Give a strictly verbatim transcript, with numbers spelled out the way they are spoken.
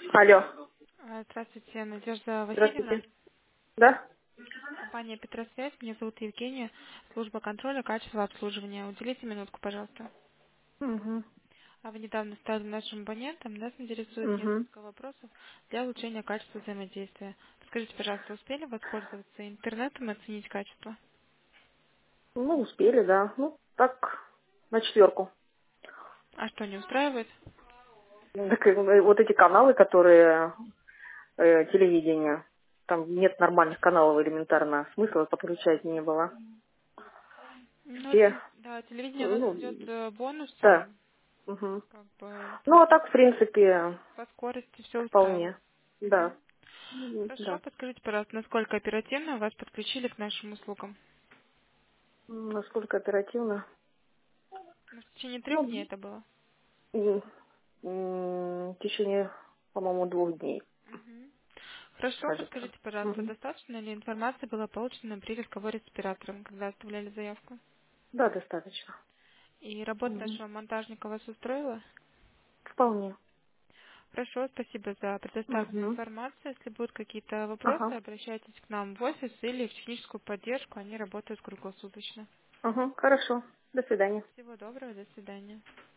Алло. А, Здравствуйте, Надежда Васильевна. Здравствуйте. Да? Компания «Петросвязь». Меня зовут Евгения. Служба контроля качества обслуживания. Уделите минутку, пожалуйста. Угу. А Вы недавно стали нашим абонентом. Нас интересует Угу. несколько вопросов для улучшения качества взаимодействия. Скажите, пожалуйста, успели воспользоваться интернетом и оценить качество? Ну, успели, да. Ну, так, на четверку. А что, не устраивает? Так, э, вот эти каналы, которые э, телевидение, там нет нормальных каналов элементарно, смысла подключать не было. Ну, Все, те- да, телевидение у нас ну, идет э, да. бонусом, Угу. как бы Ну, а так, в принципе, по скорости все устраивает. вполне. Мгм. Да. М, Хорошо, Да. подскажите, пожалуйста, насколько оперативно вас подключили к нашим услугам? М, Насколько оперативно? Ну, в течение трех дней Ну, это было. м, м, в течение, по-моему, двух дней, Мгм. Хорошо, кажется. подскажите, пожалуйста, Мгм. достаточно ли информации было получено при разговоре с оператором, когда оставляли заявку? Да, достаточно. И работа Мгм. нашего монтажника вас устроила? Вполне. Хорошо, спасибо за предоставленную Угу. информацию. Если будут какие-то вопросы, Ага. обращайтесь к нам в офис или в техническую поддержку. Они работают круглосуточно. Угу. Хорошо. До свидания. Всего доброго, до свидания.